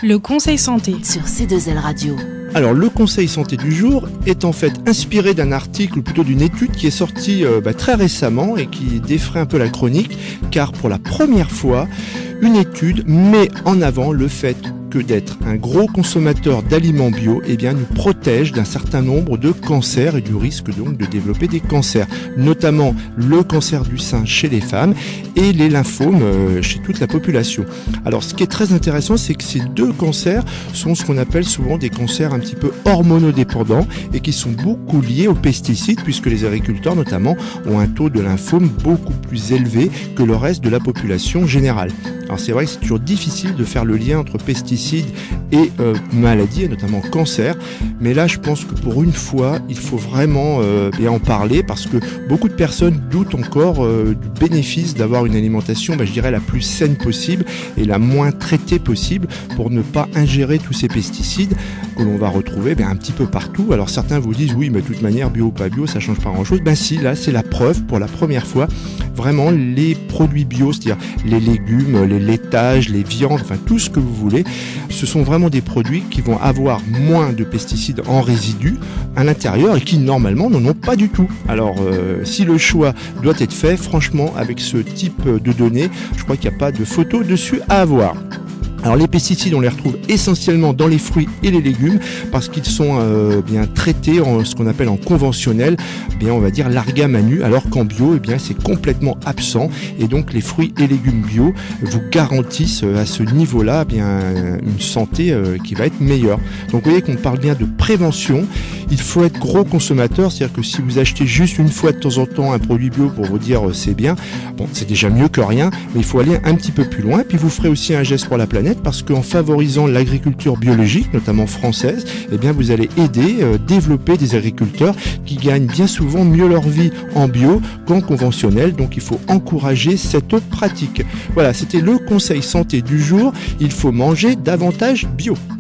Le conseil santé sur C2L Radio. Alors le conseil santé du jour est en fait inspiré d'un article, ou plutôt d'une étude qui est sortie très récemment et qui défraie un peu la chronique, car pour la première fois, une étude met en avant le fait que d'être un gros consommateur d'aliments bio nous protège d'un certain nombre de cancers et du risque donc de développer des cancers, notamment le cancer du sein chez les femmes et les lymphomes chez toute la population. Alors ce qui est très intéressant, c'est que ces deux cancers sont ce qu'on appelle souvent des cancers un petit peu hormonodépendants et qui sont beaucoup liés aux pesticides, puisque les agriculteurs notamment ont un taux de lymphome beaucoup plus élevé que le reste de la population générale. Alors c'est vrai que c'est toujours difficile de faire le lien entre pesticides et maladies, et notamment cancer, mais là je pense que pour une fois il faut vraiment en parler, parce que beaucoup de personnes doutent encore du bénéfice d'avoir une alimentation la plus saine possible et la moins traitée possible, pour ne pas ingérer tous ces pesticides que l'on va retrouver un petit peu partout. Alors certains vous disent oui, mais de toute manière bio ou pas bio ça change pas grand chose. Si, là c'est la preuve, pour la première fois vraiment les produits bio, c'est-à-dire les légumes, les laitages, les viandes, enfin tout ce que vous voulez, ce sont vraiment des produits qui vont avoir moins de pesticides en résidus à l'intérieur et qui normalement n'en ont pas du tout. Alors si le choix doit être fait, franchement avec ce type de données, je crois qu'il n'y a pas de photo dessus à avoir. Alors les pesticides, on les retrouve essentiellement dans les fruits et les légumes, parce qu'ils sont traités en ce qu'on appelle en conventionnel, on va dire largam à nu, alors qu'en bio, c'est complètement absent. Et donc les fruits et légumes bio vous garantissent à ce niveau-là une santé qui va être meilleure. Donc vous voyez qu'on parle bien de prévention. Il faut être gros consommateur, c'est-à-dire que si vous achetez juste une fois de temps en temps un produit bio pour vous dire c'est bien, c'est déjà mieux que rien, mais il faut aller un petit peu plus loin. Puis vous ferez aussi un geste pour la planète, parce qu'en favorisant l'agriculture biologique, notamment française, vous allez aider, développer des agriculteurs qui gagnent bien souvent mieux leur vie en bio qu'en conventionnel. Donc il faut encourager cette pratique. Voilà, c'était le conseil santé du jour. Il faut manger davantage bio.